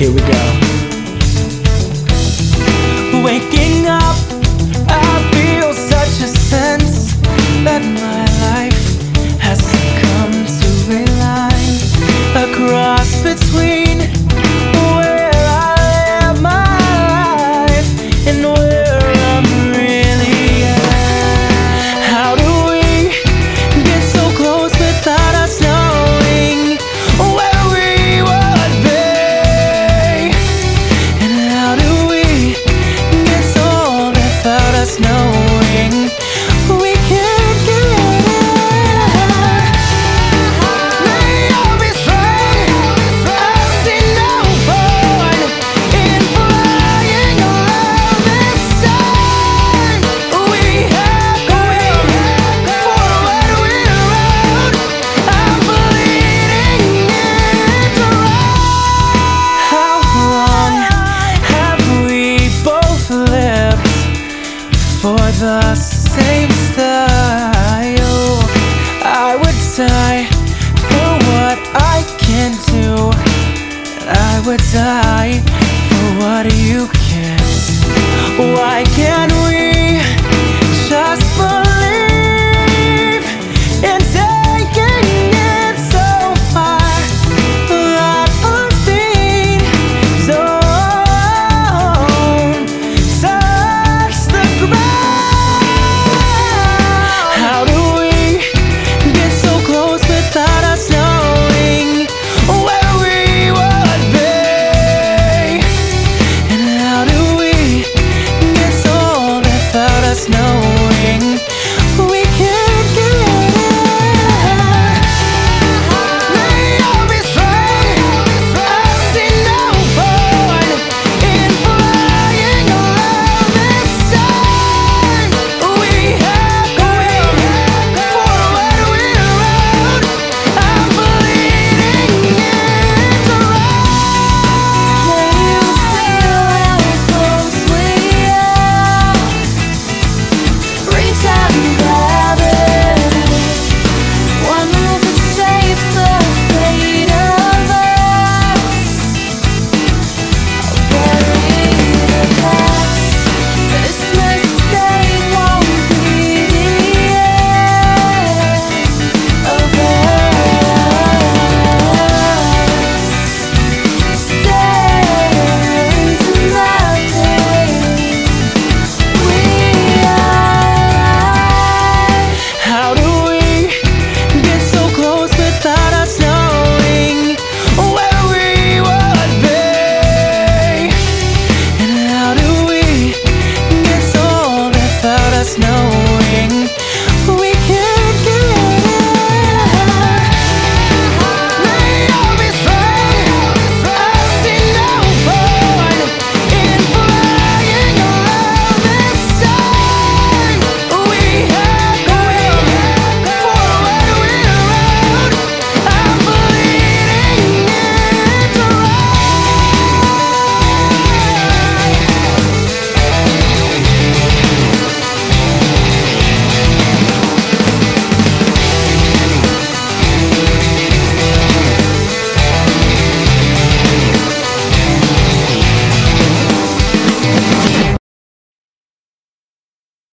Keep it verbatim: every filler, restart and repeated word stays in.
Here we go. Waking up, I feel such a sense that my life has come to a line, a cross between where I live my life and where I'm really at. How do we get so close without us knowing where we would be? And how do we get so old without us knowing we can't get out? May all be strong, I see no point in flying around this time. We have to wait forward we're around. I'm bleeding it dry. How long have we both lived for the same style? I would die for what I can do. I would die for what you can't. Why can't we